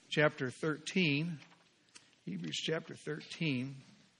chapter 13. Hebrews chapter 13.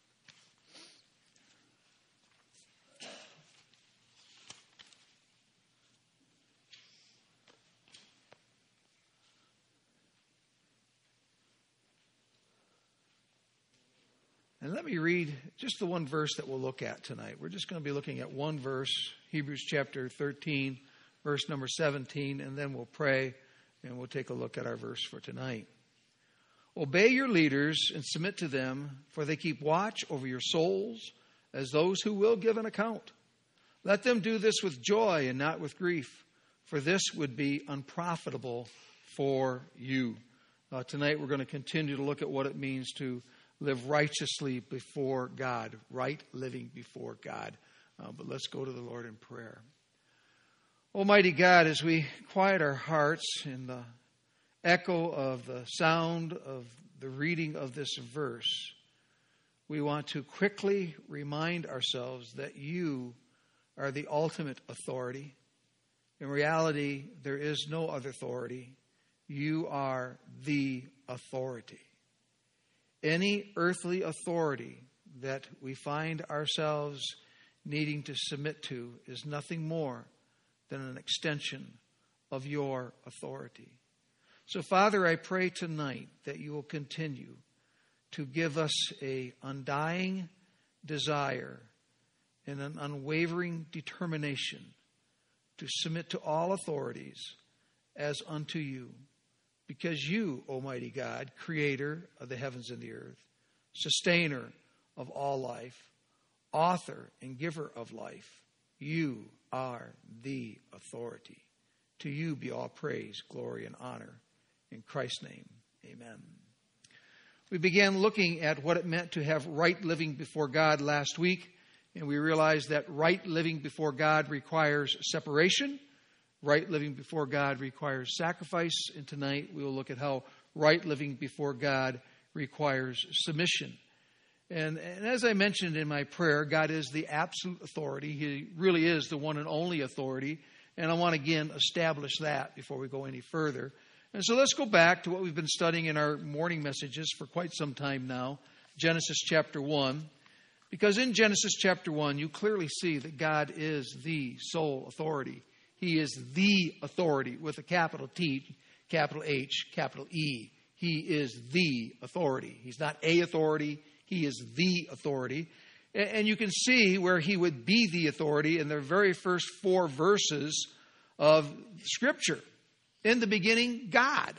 And let me read just the one verse that we'll look at tonight. We're just going to be looking at one verse, Hebrews chapter 13, verse number 17, and then we'll pray and we'll take a look at our verse for tonight. Obey your leaders and submit to them, for they keep watch over your souls as those who will give an account. Let them do this with joy and not with grief, for this would be unprofitable for you. Tonight we're going to continue to look at what it means to live righteously before God, right living before God. But let's go to the Lord in prayer. Almighty God, as we quiet our hearts in the echo of the sound of the reading of this verse, we want to quickly remind ourselves that you are the ultimate authority. In reality, there is no other authority. You are the authority. Any earthly authority that we find ourselves needing to submit to is nothing more than an extension of your authority. So, Father, I pray tonight that you will continue to give us an undying desire and an unwavering determination to submit to all authorities as unto you. Because you, Almighty God, creator of the heavens and the earth, sustainer of all life, author and giver of life, you are the authority. To you be all praise, glory, and honor. In Christ's name, amen. We began looking at what it meant to have right living before God last week, and we realized that right living before God requires separation. Right living before God requires sacrifice, and tonight we will look at how right living before God requires submission. And as I mentioned in my prayer, God is the absolute authority. He really is the one and only authority, and I want to again establish that before we go any further. And so let's go back to what we've been studying in our morning messages for quite some time now, Genesis chapter 1. Because in Genesis chapter 1, you clearly see that God is the sole authority. He is the authority with a capital T, capital H, capital E. He is the authority. He's not a authority. He is the authority. And you can see where he would be the authority in the very first 4 verses of Scripture. In the beginning, God.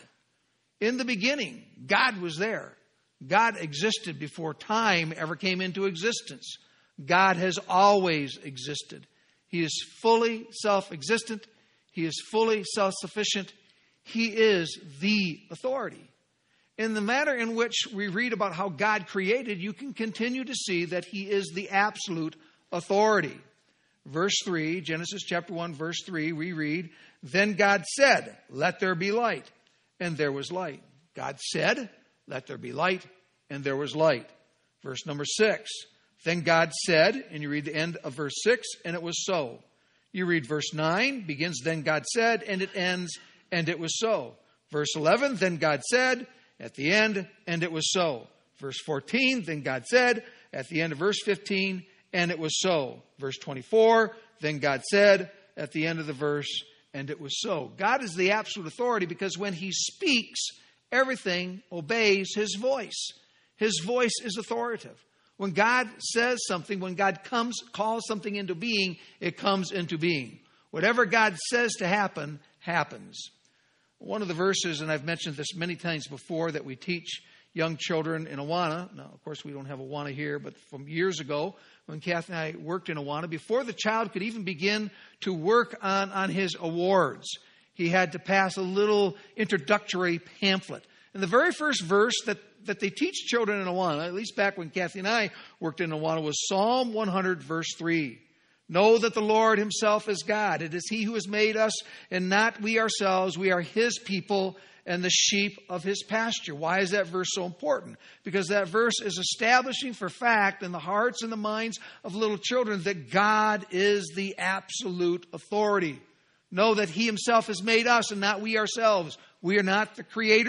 In the beginning, God was there. God existed before time ever came into existence. God has always existed. He is fully self-existent. He is fully self-sufficient. He is the authority. In the manner in which we read about how God created, you can continue to see that he is the absolute authority. Verse 3, Genesis chapter 1, verse 3, we read, "Then God said, let there be light, and there was light." God said, let there be light, and there was light. Verse number 6, "Then God said," and you read the end of verse 6, "and it was so." You read verse 9, begins, "Then God said," and it ends, "and it was so." Verse 11, "Then God said," at the end, "and it was so." Verse 14, "Then God said," at the end of verse 15, "and it was so." Verse 24, "Then God said," at the end of the verse, "and it was so." God is the absolute authority because when he speaks, everything obeys his voice. His voice is authoritative. When God says something, when God calls something into being, it comes into being. Whatever God says to happen, happens. One of the verses, and I've mentioned this many times before, that we teach young children in Awana. Now, of course, we don't have Awana here, but from years ago, when Kathy and I worked in Awana, before the child could even begin to work on his awards, he had to pass a little introductory pamphlet. And the very first verse that they teach children in Awana, at least back when Kathy and I worked in Awana, was Psalm 100, verse 3. "Know that the Lord himself is God. It is he who has made us and not we ourselves. We are his people and the sheep of his pasture." Why is that verse so important? Because that verse is establishing for fact in the hearts and the minds of little children that God is the absolute authority. Know that he himself has made us and not we ourselves. We are not the creators.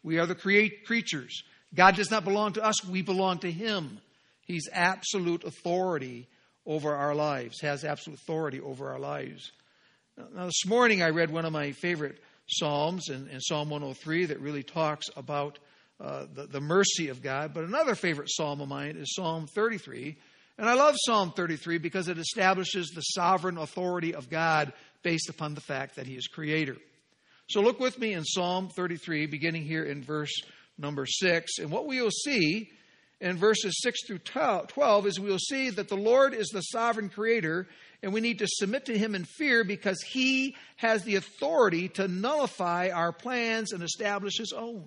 We are the creatures. God does not belong to us. We belong to him. He's absolute authority over our lives, has absolute authority over our lives. Now, this morning I read one of my favorite Psalms in Psalm 103 that really talks about the mercy of God. But another favorite Psalm of mine is Psalm 33. And I love Psalm 33 because it establishes the sovereign authority of God based upon the fact that he is creator. So look with me in Psalm 33, beginning here in verse number 6. And what we will see in verses 6 through 12 is we will see that the Lord is the sovereign creator, and we need to submit to him in fear because he has the authority to nullify our plans and establish his own.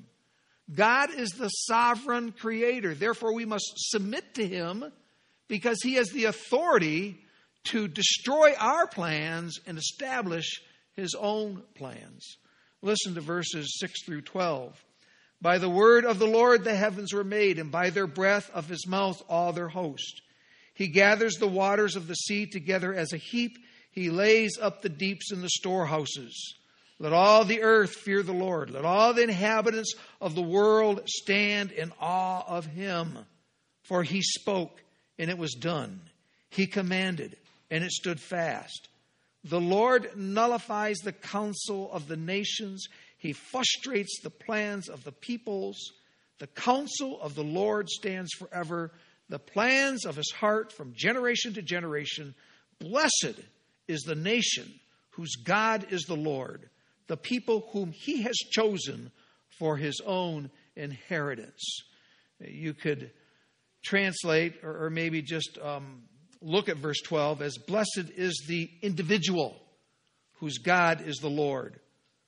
God is the sovereign creator. Therefore, we must submit to him because he has the authority to destroy our plans and establish his own plans. Listen to verses 6 through 12. By the word of the Lord the heavens were made, and by their breath of his mouth all their host. He gathers the waters of the sea together as a heap. He lays up the deeps in the storehouses. Let all the earth fear the Lord. Let all the inhabitants of the world stand in awe of him. For he spoke, and it was done. He commanded, and it stood fast. The Lord nullifies the counsel of the nations. He frustrates the plans of the peoples. The counsel of the Lord stands forever, the plans of his heart from generation to generation. Blessed is the nation whose God is the Lord, the people whom he has chosen for his own inheritance. You could translate or maybe just look at verse 12 as blessed is the individual whose God is the Lord,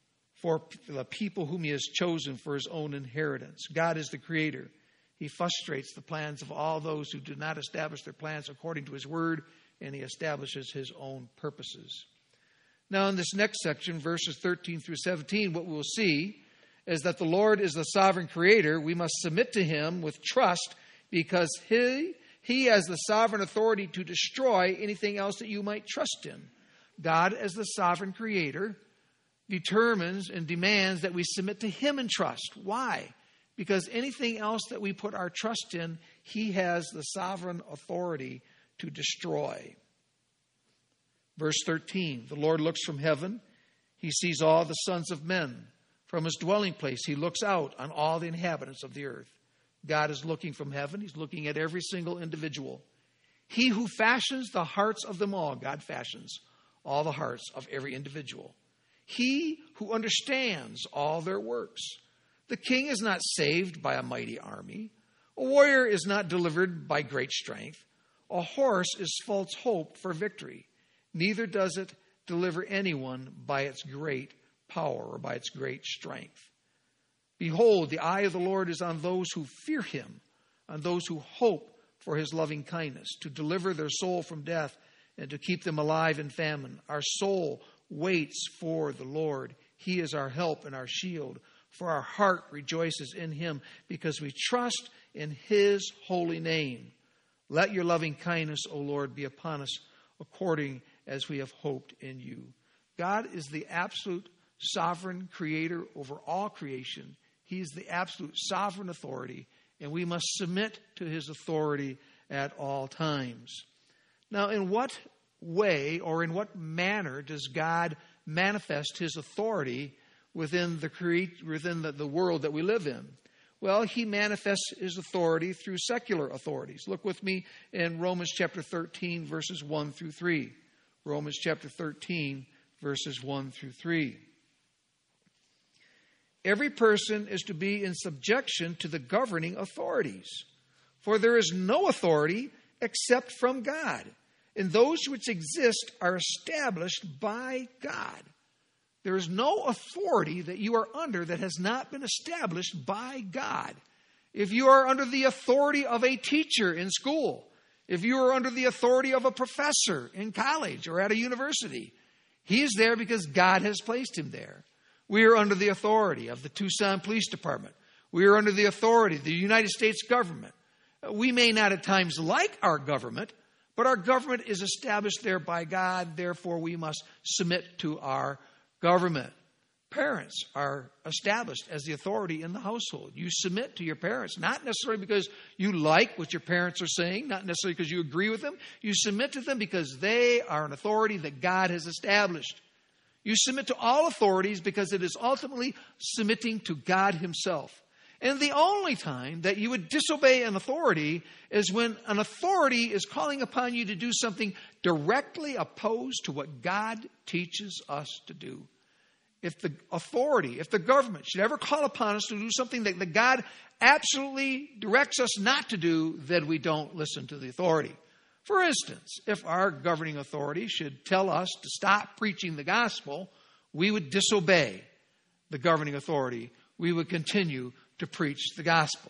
for the people whom he has chosen for his own inheritance. God is the creator. He frustrates the plans of all those who do not establish their plans according to his word, and he establishes his own purposes. Now, in this next section, verses 13 through 17, what we will see is that the Lord is the sovereign creator. We must submit to him with trust because he has the sovereign authority to destroy anything else that you might trust in. God, as the sovereign creator, determines and demands that we submit to him in trust. Why? Because anything else that we put our trust in, he has the sovereign authority to destroy. Verse 13, the Lord looks from heaven. He sees all the sons of men. From his dwelling place, he looks out on all the inhabitants of the earth. God is looking from heaven. He's looking at every single individual. He who fashions the hearts of them all, God fashions all the hearts of every individual. He who understands all their works. The king is not saved by a mighty army. A warrior is not delivered by great strength. A horse is false hope for victory. Neither does it deliver anyone by its great power or by its great strength. Behold, the eye of the Lord is on those who fear him, on those who hope for his loving kindness, to deliver their soul from death and to keep them alive in famine. Our soul waits for the Lord. He is our help and our shield. For our heart rejoices in him because we trust in his holy name. Let your loving kindness, O Lord, be upon us according as we have hoped in you. God is the absolute sovereign creator over all creation. He is the absolute sovereign authority, and we must submit to his authority at all times. Now, in what way or in what manner does God manifest his authority within the world that we live in? Well, he manifests his authority through secular authorities. Look with me in Romans chapter 13, verses 1 through 3. Romans chapter 13, verses 1 through 3. Every person is to be in subjection to the governing authorities, for there is no authority except from God, and those which exist are established by God. There is no authority that you are under that has not been established by God. If you are under the authority of a teacher in school, if you are under the authority of a professor in college or at a university, he is there because God has placed him there. We are under the authority of the Tucson Police Department. We are under the authority of the United States government. We may not at times like our government, but our government is established there by God. Therefore, we must submit to our government. parents are established as the authority in the household. You submit to your parents, not necessarily because you like what your parents are saying, not necessarily because you agree with them. You submit to them because they are an authority that God has established. You submit to all authorities because it is ultimately submitting to God himself. And the only time that you would disobey an authority is when an authority is calling upon you to do something directly opposed to what God teaches us to do. If the authority, if the government should ever call upon us to do something that God absolutely directs us not to do, then we don't listen to the authority. For instance, if our governing authority should tell us to stop preaching the gospel, we would disobey the governing authority. We would continue to preach the gospel.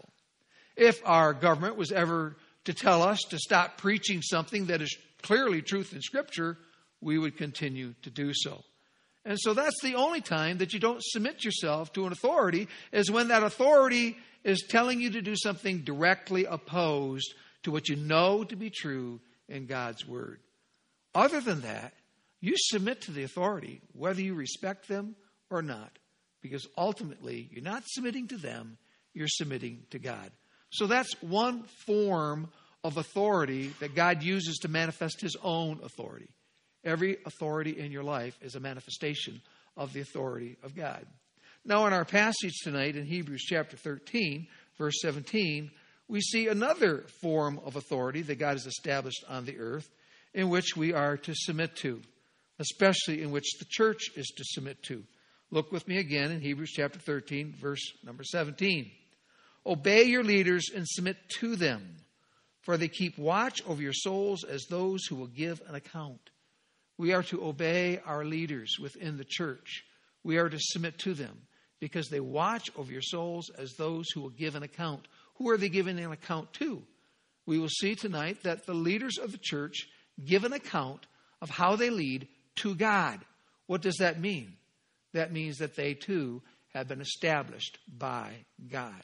If our government was ever to tell us to stop preaching something that is clearly truth in Scripture, we would continue to do so. And so that's the only time that you don't submit yourself to an authority, is when that authority is telling you to do something directly opposed to what you know to be true in God's Word. Other than that, you submit to the authority, whether you respect them or not, because ultimately you're not submitting to them, you're submitting to God. So that's one form of authority that God uses to manifest his own authority. Every authority in your life is a manifestation of the authority of God. Now, in our passage tonight in Hebrews chapter 13, verse 17, we see another form of authority that God has established on the earth in which we are to submit to, especially in which the church is to submit to. Look with me again in Hebrews chapter 13, verse number 17. Obey your leaders and submit to them, for they keep watch over your souls as those who will give an account. We are to obey our leaders within the church. We are to submit to them because they watch over your souls as those who will give an account. Who are they giving an account to? We will see tonight that the leaders of the church give an account of how they lead to God. What does that mean? That means that they too have been established by God.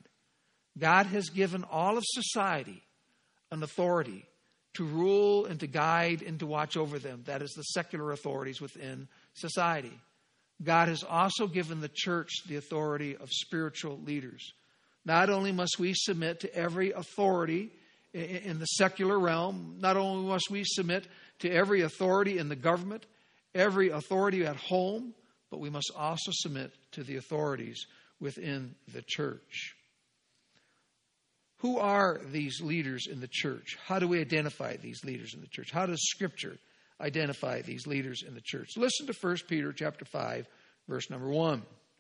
God has given all of society an authority to rule and to guide and to watch over them. That is the secular authorities within society. God has also given the church the authority of spiritual leaders. Not only must we submit to every authority in the secular realm, not only must we submit to every authority in the government, every authority at home, but we must also submit to the authorities within the church. Who are these leaders in the church? How do we identify these leaders in the church? How does Scripture identify these leaders in the church? Listen to 1 Peter chapter 5, verse number 1.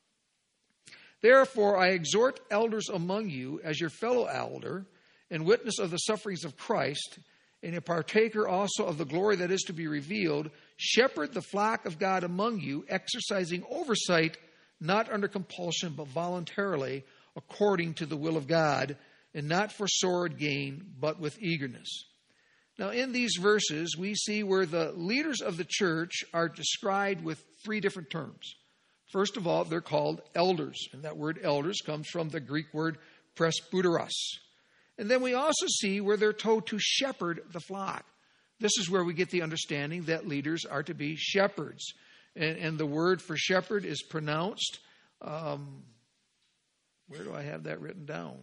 Therefore, I exhort elders among you as your fellow elder and witness of the sufferings of Christ, and a partaker also of the glory that is to be revealed, shepherd the flock of God among you, exercising oversight, not under compulsion, but voluntarily, according to the will of God, and not for sordid gain, but with eagerness. Now, in these verses, we see where the leaders of the church are described with three different terms. First of all, they're called elders, and that word elders comes from the Greek word presbyteros. And then we also see where they're told to shepherd the flock. This is where we get the understanding that leaders are to be shepherds. And the word for shepherd is pronounced, where do I have that written down?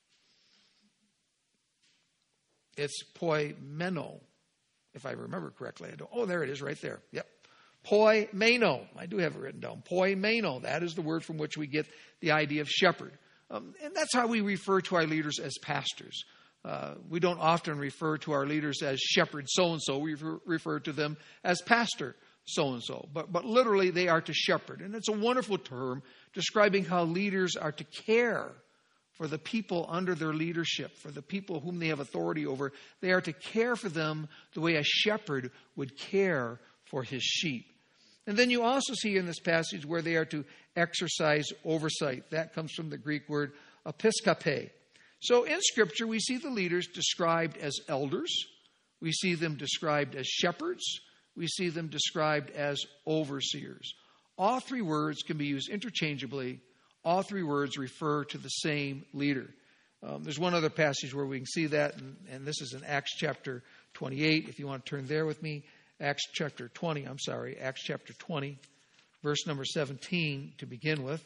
It's poimeno, if I remember correctly. There it is right there. Yep. Poimeno. I do have it written down. Poimeno. That is the word from which we get the idea of shepherd. And that's how we refer to our leaders as pastors. We don't often refer to our leaders as shepherd so-and-so. We refer to them as pastor so-and-so. But literally they are to shepherd. And it's a wonderful term describing how leaders are to care for the people under their leadership, for the people whom they have authority over. They are to care for them the way a shepherd would care for his sheep. And then you also see in this passage where they are to exercise oversight. That comes from the Greek word episkope. So in Scripture, we see the leaders described as elders. We see them described as shepherds. We see them described as overseers. All three words can be used interchangeably. All three words refer to the same leader. There's one other passage where we can see that, and this is in Acts chapter 28. If you want to turn there with me, Acts chapter 20. verse number 17 to begin with.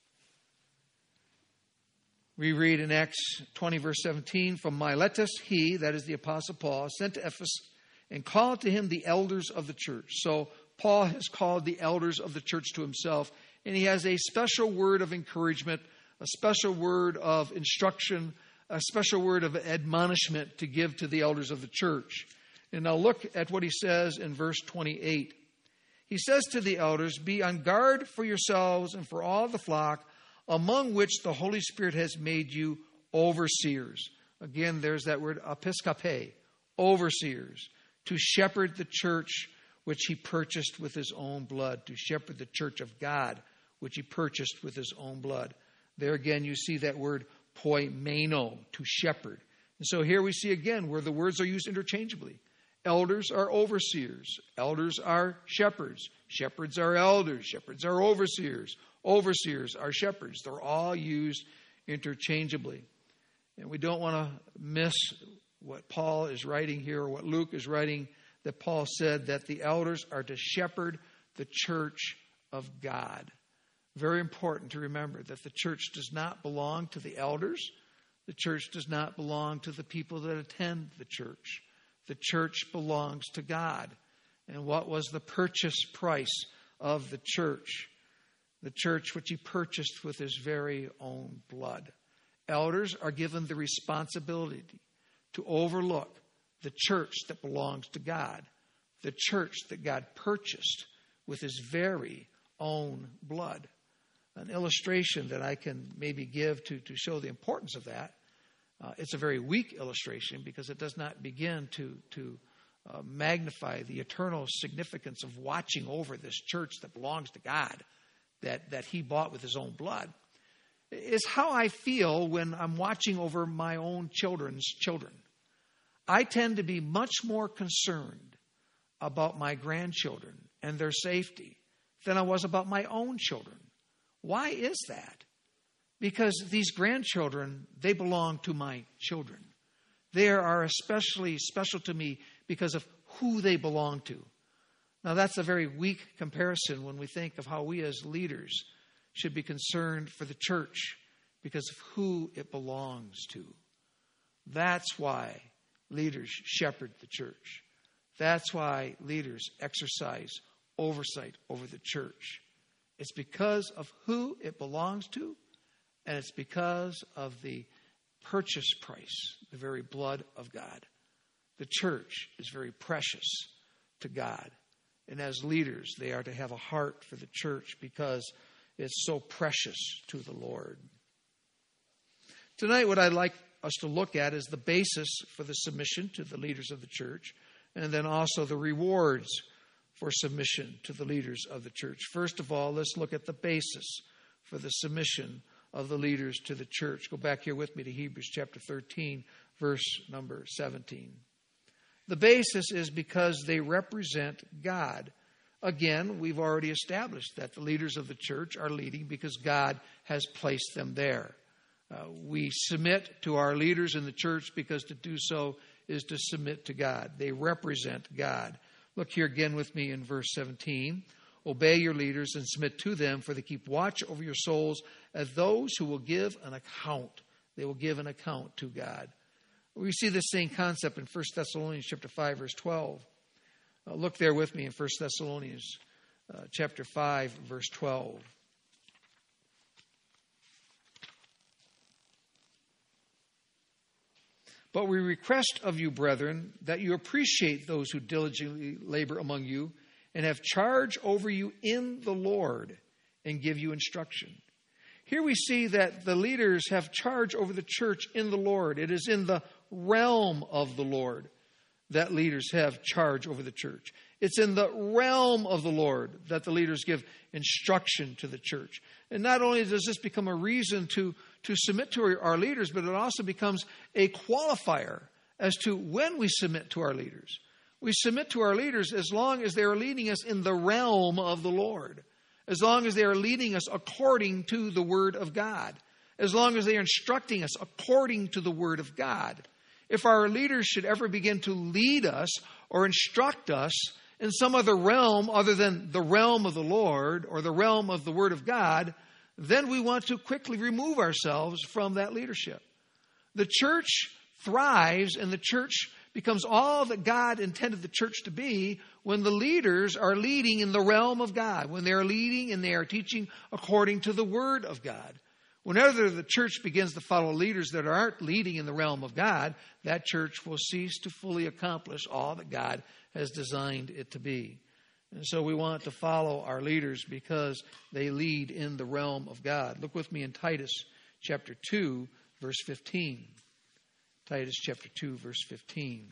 We read in Acts 20, verse 17, "From Miletus he," that is the Apostle Paul, "sent to Ephesus and called to him the elders of the church." So Paul has called the elders of the church to himself, and he has a special word of encouragement, a special word of instruction, a special word of admonishment to give to the elders of the church. And now look at what he says in verse 28. He says to the elders, "Be on guard for yourselves and for all the flock, among which the Holy Spirit has made you overseers." Again, there's that word episkope, overseers, to shepherd the church which he purchased with his own blood, to shepherd the church of God, which he purchased with his own blood. There again, you see that word poimeno, to shepherd. And so here we see again where the words are used interchangeably. Elders are overseers. Elders are shepherds. Shepherds are elders. Shepherds are overseers. Overseers are shepherds. They're all used interchangeably. And we don't want to miss what Paul is writing here, or what Luke is writing, that Paul said that the elders are to shepherd the church of God. Very important to remember that the church does not belong to the elders. The church does not belong to the people that attend the church. The church belongs to God. And what was the purchase price of the church? The church which he purchased with his very own blood. Elders are given the responsibility to overlook the church that belongs to God, the church that God purchased with his very own blood. An illustration that I can maybe give to show the importance of that. It's a very weak illustration because it does not begin to magnify the eternal significance of watching over this church that belongs to God, that he bought with his own blood. Is how I feel when I'm watching over my own children's children. I tend to be much more concerned about my grandchildren and their safety than I was about my own children. Why is that? Because these grandchildren, they belong to my children. They are especially special to me because of who they belong to. Now, that's a very weak comparison when we think of how we as leaders should be concerned for the church because of who it belongs to. That's why leaders shepherd the church. That's why leaders exercise oversight over the church. It's because of who it belongs to, and it's because of the purchase price, the very blood of God. The church is very precious to God. And as leaders, they are to have a heart for the church because it's so precious to the Lord. Tonight, what I'd like us to look at is the basis for the submission to the leaders of the church, and then also the rewards for submission to the leaders of the church. First of all, let's look at the basis for the submission of the leaders to the church. Go back here with me to Hebrews chapter 13, verse number 17. The basis is because they represent God. Again, we've already established that the leaders of the church are leading because God has placed them there. We submit to our leaders in the church because to do so is to submit to God. They represent God. Look here again with me in verse 17. Obey your leaders and submit to them, for they keep watch over your souls as those who will give an account. They will give an account to God. We see this same concept in 1 Thessalonians chapter 5, verse 12. Look there with me in 1 Thessalonians chapter 5, verse 12. But we request of you, brethren, that you appreciate those who diligently labor among you and have charge over you in the Lord and give you instruction. Here we see that the leaders have charge over the church in the Lord. It is in the realm of the Lord that leaders have charge over the church. It's in the realm of the Lord that the leaders give instruction to the church. And not only does this become a reason to submit to our leaders, but it also becomes a qualifier as to when we submit to our leaders. We submit to our leaders as long as they are leading us in the realm of the Lord, as long as they are leading us according to the Word of God, as long as they are instructing us according to the Word of God. If our leaders should ever begin to lead us or instruct us in some other realm other than the realm of the Lord or the realm of the Word of God, then we want to quickly remove ourselves from that leadership. The church thrives and the church becomes all that God intended the church to be when the leaders are leading in the realm of God, when they are leading and they are teaching according to the Word of God. Whenever the church begins to follow leaders that aren't leading in the realm of God, that church will cease to fully accomplish all that God has designed it to be. And so we want to follow our leaders because they lead in the realm of God. Look with me in Titus chapter 2, verse 15. Titus chapter 2, verse 15.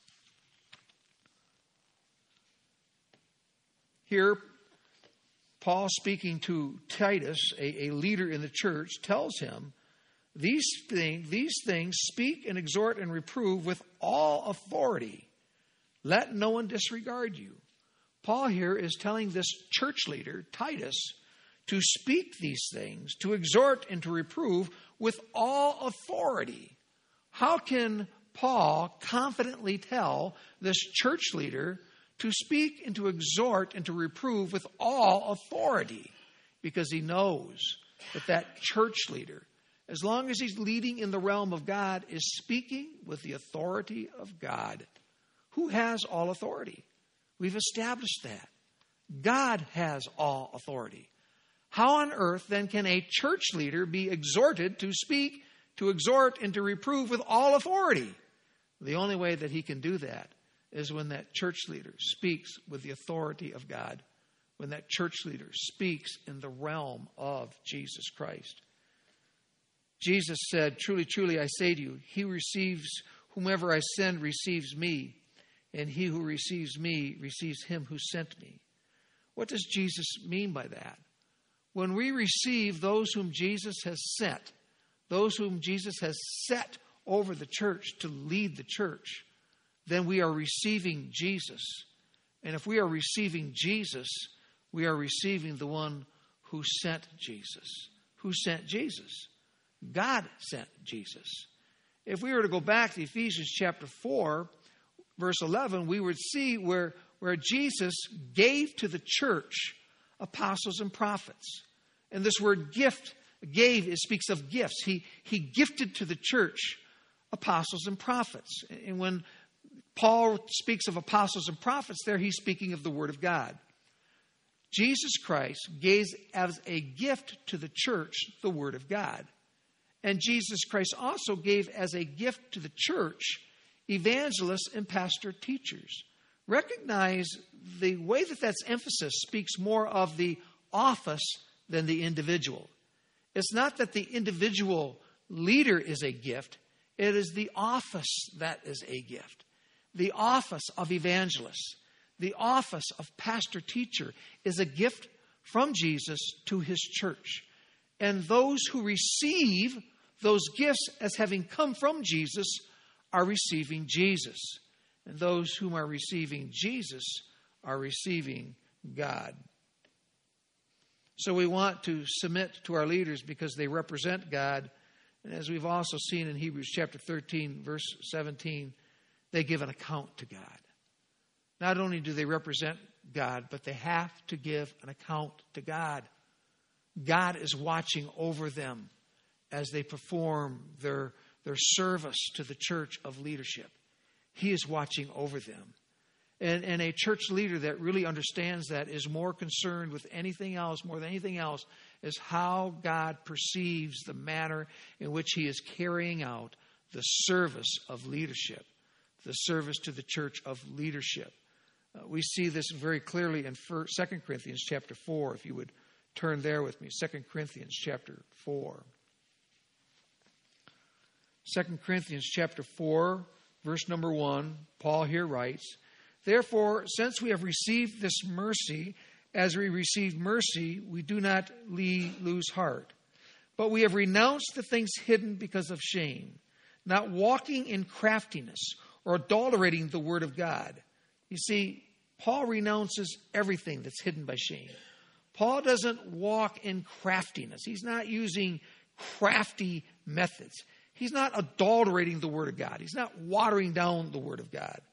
Here, Paul, speaking to Titus, a leader in the church, tells him, these things speak and exhort and reprove with all authority. Let no one disregard you. Paul here is telling this church leader, Titus, to speak these things, to exhort and to reprove with all authority. How can Paul confidently tell this church leader to speak and to exhort and to reprove with all authority? Because he knows that church leader, as long as he's leading in the realm of God, is speaking with the authority of God. Who has all authority? We've established that. God has all authority. How on earth then can a church leader be exhorted to speak, to exhort, and to reprove with all authority? The only way that he can do that is when that church leader speaks with the authority of God, when that church leader speaks in the realm of Jesus Christ. Jesus said, "Truly, truly, I say to you, he receives whomever I send receives me, and he who receives me receives him who sent me." What does Jesus mean by that? When we receive those whom Jesus has sent, those whom Jesus has set over the church to lead the church, then we are receiving Jesus. And if we are receiving Jesus, we are receiving the one who sent Jesus. Who sent Jesus? God sent Jesus. If we were to go back to Ephesians chapter 4, verse 11, we would see where Jesus gave to the church apostles and prophets. And this word gift, gave, it speaks of gifts. He gifted to the church apostles and prophets. And when Paul speaks of apostles and prophets there, he's speaking of the Word of God. Jesus Christ gave as a gift to the church the Word of God. And Jesus Christ also gave as a gift to the church evangelists and pastor teachers. Recognize the way that that's emphasis speaks more of the office than the individual. It's not that the individual leader is a gift. It is the office that is a gift. The office of evangelist, the office of pastor teacher is a gift from Jesus to his church. And those who receive those gifts as having come from Jesus are receiving Jesus. And those whom are receiving Jesus are receiving God. So we want to submit to our leaders because they represent God. And as we've also seen in Hebrews chapter 13, verse 17, they give an account to God. Not only do they represent God, but they have to give an account to God. God is watching over them as they perform their service to the church of leadership. He is watching over them. And a church leader that really understands that is more concerned with anything else, more than anything else, is how God perceives the manner in which he is carrying out the service of leadership, the service to the church of leadership. We see this very clearly in 2 Corinthians chapter 4, if you would turn there with me. 2 Corinthians chapter 4. 2 Corinthians chapter 4, verse number 1, Paul here writes, "Therefore, since we have received this mercy, as we received mercy, we do not lose heart. But we have renounced the things hidden because of shame, not walking in craftiness or adulterating the word of God." You see, Paul renounces everything that's hidden by shame. Paul doesn't walk in craftiness. He's not using crafty methods. He's not adulterating the word of God. He's not watering down the word of God.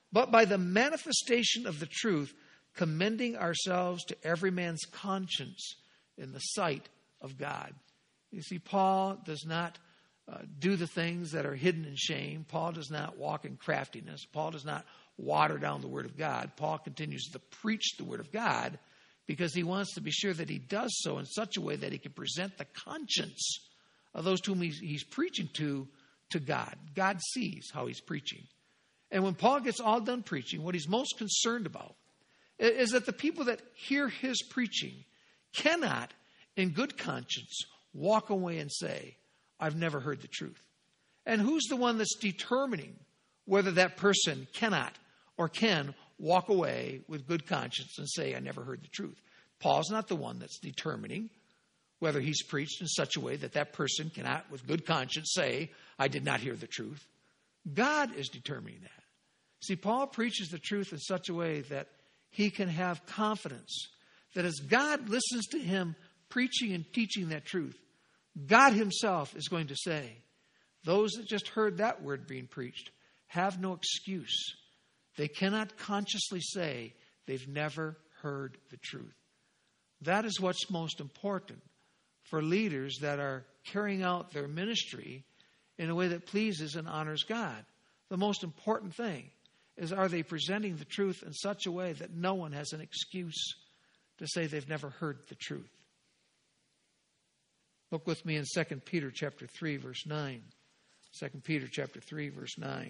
but by the manifestation of the truth, commending ourselves to every man's conscience in the sight of God. You see, Paul does not do the things that are hidden in shame. Paul does not walk in craftiness. Paul does not water down the Word of God. Paul continues to preach the Word of God because he wants to be sure that he does so in such a way that he can present the conscience of those to whom he's preaching to God. God sees how he's preaching. And when Paul gets all done preaching, what he's most concerned about is that the people that hear his preaching cannot, in good conscience, walk away and say, I've never heard the truth. And who's the one that's determining whether that person cannot or can walk away with good conscience and say, I never heard the truth? Paul's not the one that's determining whether he's preached in such a way that that person cannot, with good conscience, say, I did not hear the truth. God is determining that. See, Paul preaches the truth in such a way that he can have confidence that as God listens to him preaching and teaching that truth, God himself is going to say, those that just heard that word being preached have no excuse. They cannot consciously say they've never heard the truth. That is what's most important for leaders that are carrying out their ministry in a way that pleases and honors God. The most important thing is, are they presenting the truth in such a way that no one has an excuse to say they've never heard the truth? Look with me in 2 Peter chapter 3, verse 9. 2 Peter chapter 3, verse 9.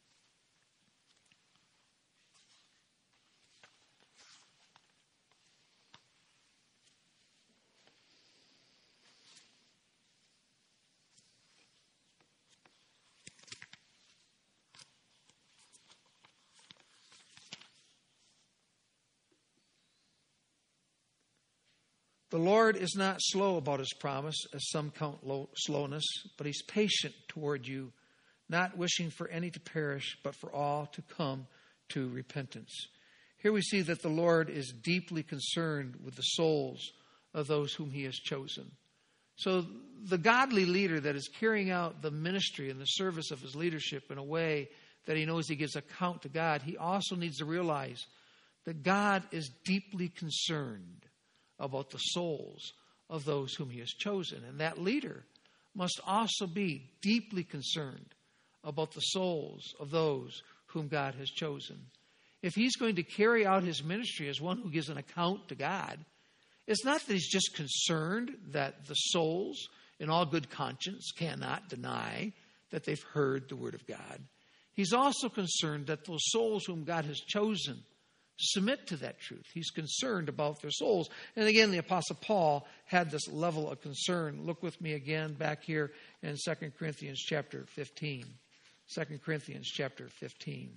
The Lord is not slow about his promise, as some count slowness, but he's patient toward you, not wishing for any to perish, but for all to come to repentance. Here we see that the Lord is deeply concerned with the souls of those whom he has chosen. So the godly leader that is carrying out the ministry and the service of his leadership in a way that he knows he gives account to God, he also needs to realize that God is deeply concerned about the souls of those whom he has chosen. And that leader must also be deeply concerned about the souls of those whom God has chosen. If he's going to carry out his ministry as one who gives an account to God, it's not that he's just concerned that the souls, in all good conscience, cannot deny that they've heard the word of God. He's also concerned that those souls whom God has chosen submit to that truth. He's concerned about their souls. And again, the Apostle Paul had this level of concern. Look with me again back here in 2 Corinthians chapter 15. 2 Corinthians chapter 15.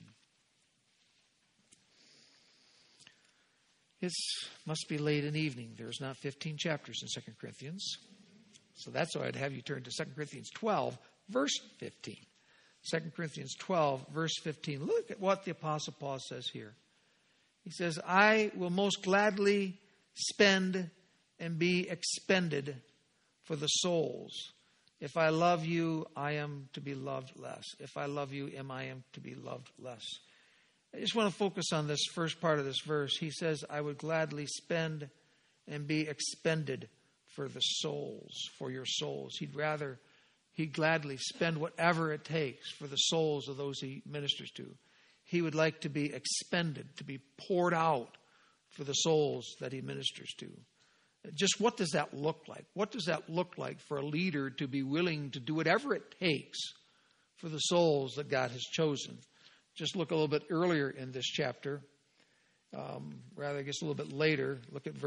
It must be late in the evening. There's not 15 chapters in 2 Corinthians. So that's why I'd have you turn to 2 Corinthians 12, verse 15. 2 Corinthians 12, verse 15. Look at what the Apostle Paul says here. He says, I will most gladly spend and be expended for the souls. If I love you, I am to be loved less. If I love you, I am to be loved less. I just want to focus on this first part of this verse. He says, I would gladly spend and be expended for the souls, for your souls. He'd gladly spend whatever it takes for the souls of those he ministers to. He would like to be expended, to be poured out for the souls that he ministers to. Just what does that look like? What does that look like for a leader to be willing to do whatever it takes for the souls that God has chosen? Just look a little bit earlier in this chapter. I guess a little bit later. Look at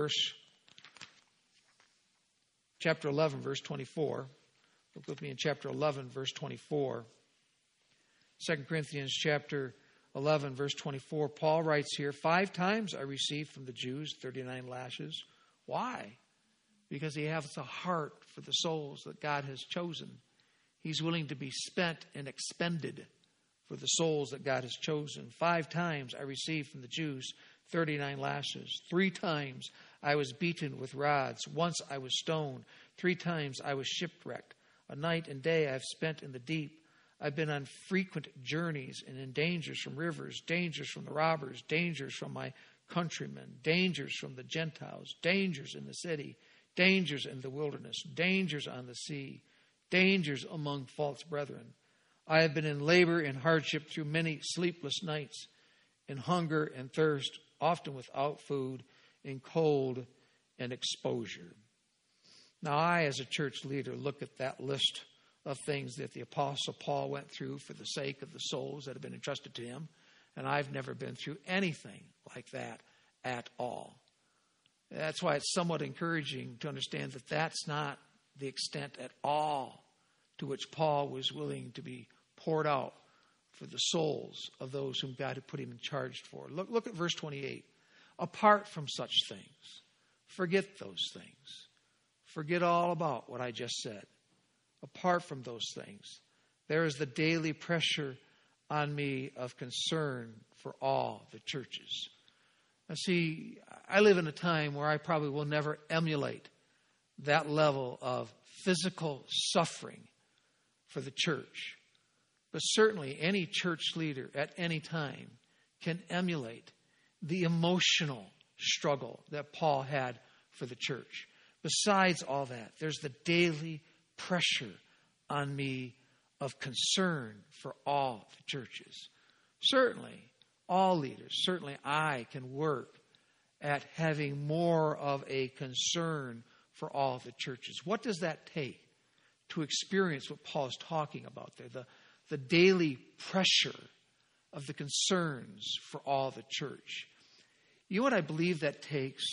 chapter 11, verse 24. Look with me in chapter 11, verse 24. 2 Corinthians chapter 11, verse 24, Paul writes here, 5 times I received from the Jews 39 lashes. Why? Because he has a heart for the souls that God has chosen. He's willing to be spent and expended for the souls that God has chosen. 5 times I received from the Jews 39 lashes. 3 times I was beaten with rods. Once I was stoned. 3 times I was shipwrecked. A night and day I have spent in the deep. I've been on frequent journeys and in dangers from rivers, dangers from the robbers, dangers from my countrymen, dangers from the Gentiles, dangers in the city, dangers in the wilderness, dangers on the sea, dangers among false brethren. I have been in labor and hardship through many sleepless nights, in hunger and thirst, often without food, in cold and exposure. Now, I, as a church leader, look at that list of things that the Apostle Paul went through for the sake of the souls that have been entrusted to him, and I've never been through anything like that at all. That's why it's somewhat encouraging to understand that that's not the extent at all to which Paul was willing to be poured out for the souls of those whom God had put him in charge for. Look at verse 28. Apart from such things, forget those things. Forget all about what I just said. Apart from those things, there is the daily pressure on me of concern for all the churches. Now see, I live in a time where I probably will never emulate that level of physical suffering for the church. But certainly any church leader at any time can emulate the emotional struggle that Paul had for the church. Besides all that, there's the daily pressure on me of concern for all the churches. Certainly, all leaders, certainly I can work at having more of a concern for all the churches. What does that take to experience what Paul is talking about there? The daily pressure of the concerns for all the church. You know what I believe that takes?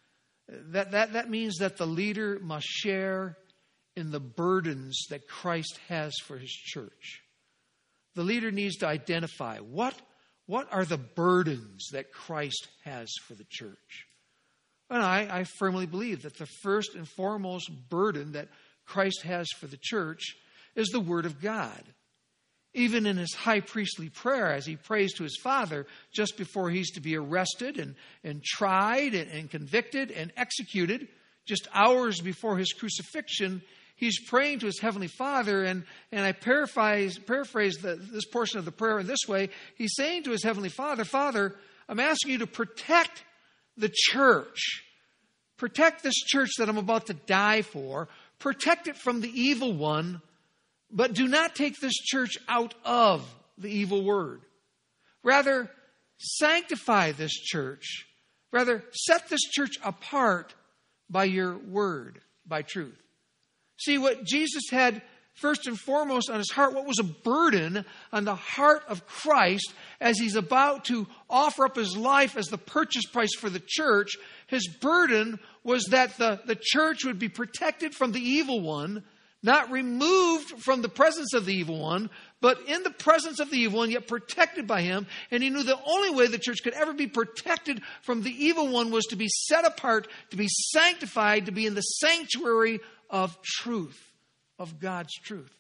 That means that the leader must share in the burdens that Christ has for his church. The leader needs to identify what are the burdens that Christ has for the church. And I firmly believe that the first and foremost burden that Christ has for the church is the Word of God. Even in his high priestly prayer, as he prays to his Father just before he's to be arrested and tried and convicted and executed, just hours before his crucifixion, he's praying to his Heavenly Father, and I paraphrase this portion of the prayer in this way. He's saying to his Heavenly Father, Father, I'm asking you to protect the church. Protect this church that I'm about to die for. Protect it from the evil one, but do not take this church out of the evil word. Rather, sanctify this church. Rather, set this church apart by your word, by truth. See, what Jesus had first and foremost on his heart, what was a burden on the heart of Christ as he's about to offer up his life as the purchase price for the church, his burden was that the church would be protected from the evil one, not removed from the presence of the evil one, but in the presence of the evil one, yet protected by him. And he knew the only way the church could ever be protected from the evil one was to be set apart, to be sanctified, to be in the sanctuary of truth, of God's truth.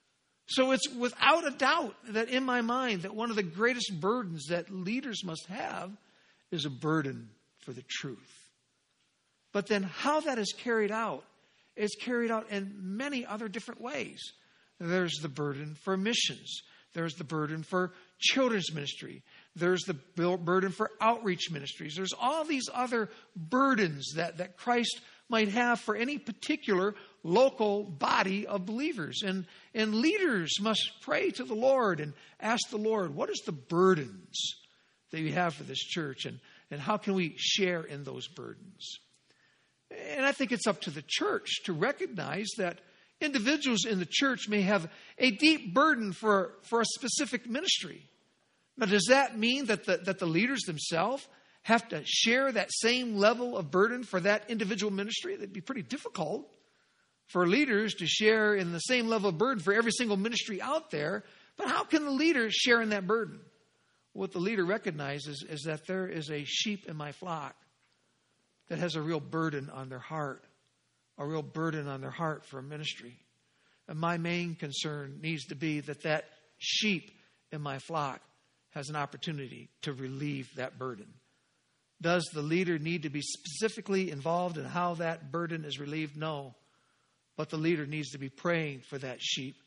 So it's without a doubt that in my mind that one of the greatest burdens that leaders must have is a burden for the truth. But then how that is carried out, it's carried out in many other different ways. There's the burden for missions. There's the burden for children's ministry. There's the burden for outreach ministries. There's all these other burdens that Christ might have for any particular local body of believers. And leaders must pray to the Lord and ask the Lord, what is the burdens that you have for this church? And how can we share in those burdens? And I think it's up to the church to recognize that individuals in the church may have a deep burden for a specific ministry. Now, does that mean that the leaders themselves have to share that same level of burden for that individual ministry? That'd be pretty difficult for leaders to share in the same level of burden for every single ministry out there. But how can the leader share in that burden? What the leader recognizes is that there is a sheep in my flock that has a real burden on their heart, a real burden on their heart for a ministry. And my main concern needs to be that sheep in my flock has an opportunity to relieve that burden. Does the leader need to be specifically involved in how that burden is relieved? No. But the leader needs to be praying for that sheep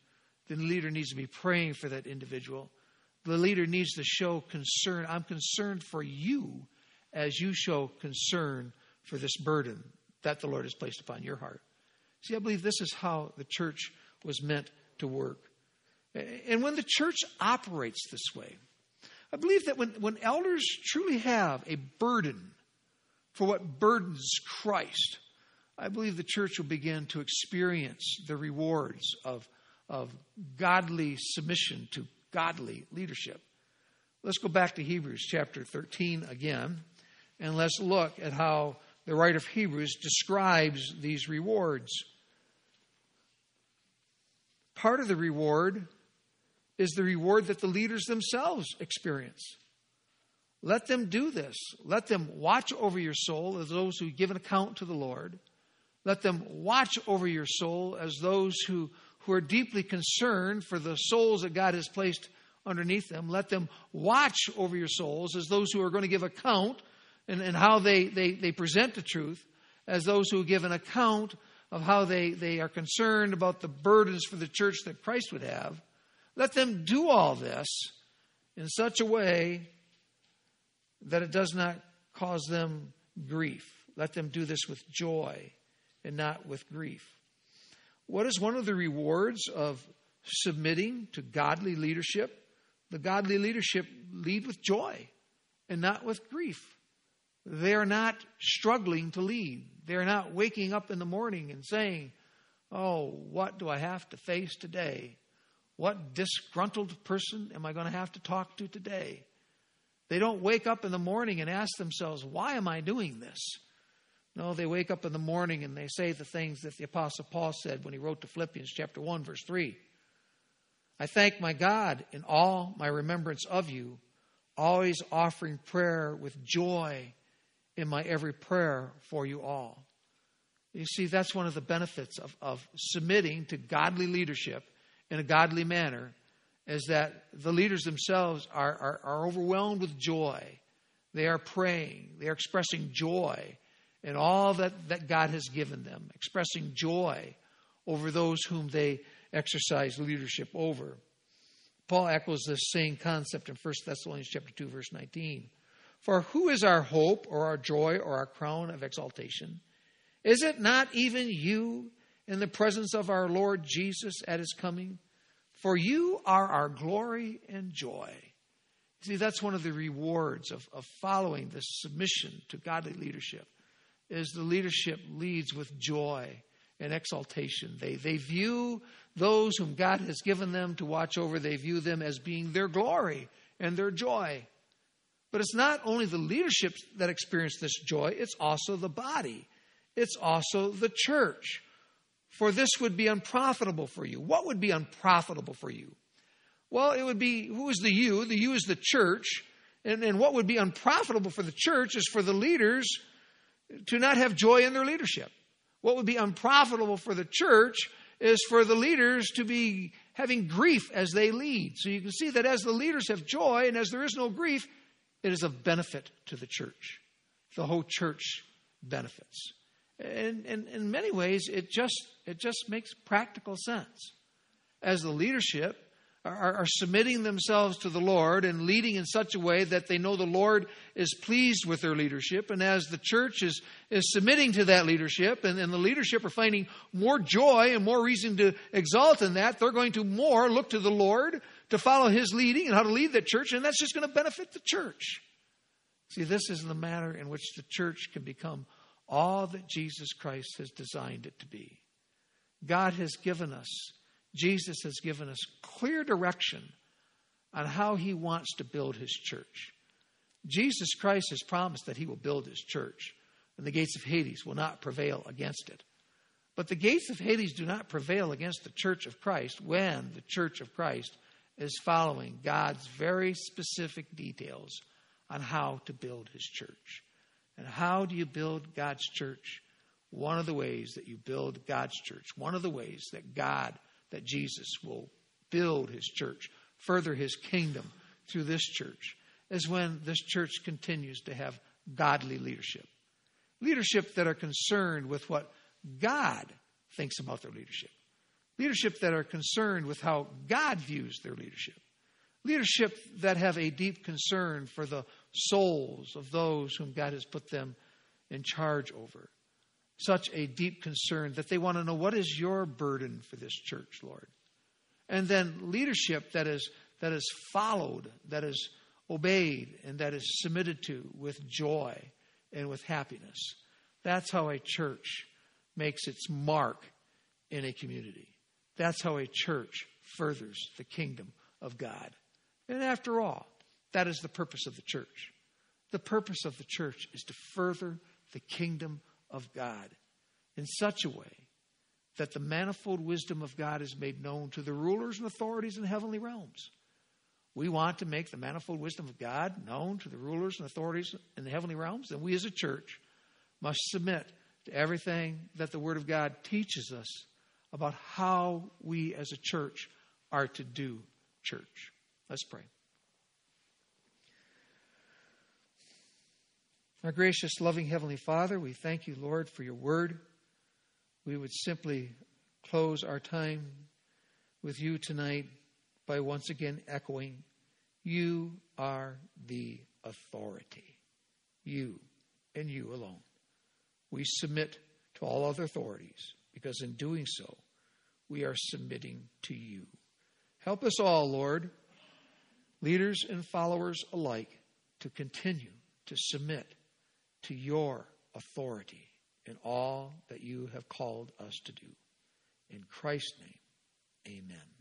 then the leader needs to be praying for that individual. The leader needs to show concern. I'm concerned for you as you show concern for this burden that the Lord has placed upon your heart. See, I believe this is how the church was meant to work. And when the church operates this way, I believe that when elders truly have a burden for what burdens Christ, I believe the church will begin to experience the rewards of godly submission to godly leadership. Let's go back to Hebrews chapter 13 again, and let's look at how the writer of Hebrews describes these rewards. Part of the reward is the reward that the leaders themselves experience. Let them do this. Let them watch over your soul as those who give an account to the Lord. Let them watch over your soul as those who are deeply concerned for the souls that God has placed underneath them. Let them watch over your souls as those who are going to give account and how they present the truth, as those who give an account of how they are concerned about the burdens for the church that Christ would have. Let them do all this in such a way that it does not cause them grief. Let them do this with joy and not with grief. What is one of the rewards of submitting to godly leadership? The godly leadership lead with joy and not with grief. They are not struggling to lead. They are not waking up in the morning and saying, oh, what do I have to face today? What disgruntled person am I going to have to talk to today? They don't wake up in the morning and ask themselves, why am I doing this? No, they wake up in the morning and they say the things that the Apostle Paul said when he wrote to Philippians chapter 1, verse 3. I thank my God in all my remembrance of you, always offering prayer with joy in my every prayer for you all. You see, that's one of the benefits of submitting to godly leadership in a godly manner, is that the leaders themselves are overwhelmed with joy. They are praying. They are expressing joy in all that God has given them, expressing joy over those whom they exercise leadership over. Paul echoes this same concept in 1 Thessalonians chapter 2, verse 19. For who is our hope or our joy or our crown of exaltation? Is it not even you in the presence of our Lord Jesus at his coming? For you are our glory and joy. See, that's one of the rewards of following this submission to godly leadership, is the leadership leads with joy and exaltation. They view those whom God has given them to watch over, they view them as being their glory and their joy. But it's not only the leadership that experience this joy, it's also the body. It's also the church. For this would be unprofitable for you. What would be unprofitable for you? Well, it would be, who is the you? The you is the church. And what would be unprofitable for the church is for the leaders to not have joy in their leadership. What would be unprofitable for the church is for the leaders to be having grief as they lead. So you can see that as the leaders have joy and as there is no grief, it is of benefit to the church. The whole church benefits. And in many ways, it just makes practical sense. As the leadership are submitting themselves to the Lord and leading in such a way that they know the Lord is pleased with their leadership, and as the church is submitting to that leadership, and the leadership are finding more joy and more reason to exalt in that, they're going to more look to the Lord to follow his leading and how to lead that church, and that's just going to benefit the church. See, this is the manner in which the church can become all that Jesus Christ has designed it to be. God has given us, Jesus has given us clear direction on how he wants to build his church. Jesus Christ has promised that he will build his church, and the gates of Hades will not prevail against it. But the gates of Hades do not prevail against the church of Christ when the church of Christ is following God's very specific details on how to build his church. And how do you build God's church? One of the ways that you build God's church, one of the ways that Jesus will build his church, further his kingdom through this church, is when this church continues to have godly leadership. Leadership that are concerned with what God thinks about their leadership. Leadership that are concerned with how God views their leadership. Leadership that have a deep concern for the souls of those whom God has put them in charge over. Such a deep concern that they want to know, what is your burden for this church, Lord? And then leadership that is followed, that is obeyed, and that is submitted to with joy and with happiness. That's how a church makes its mark in a community. That's how a church furthers the kingdom of God. And after all, that is the purpose of the church. The purpose of the church is to further the kingdom of God in such a way that the manifold wisdom of God is made known to the rulers and authorities in heavenly realms. We want to make the manifold wisdom of God known to the rulers and authorities in the heavenly realms, then we as a church must submit to everything that the Word of God teaches us about how we as a church are to do church. Let's pray. Our gracious, loving Heavenly Father, we thank you, Lord, for your word. We would simply close our time with you tonight by once again echoing, you are the authority. You and you alone. We submit to all other authorities because in doing so, we are submitting to you. Help us all, Lord, leaders and followers alike, to continue to submit to your authority in all that you have called us to do. In Christ's name, amen.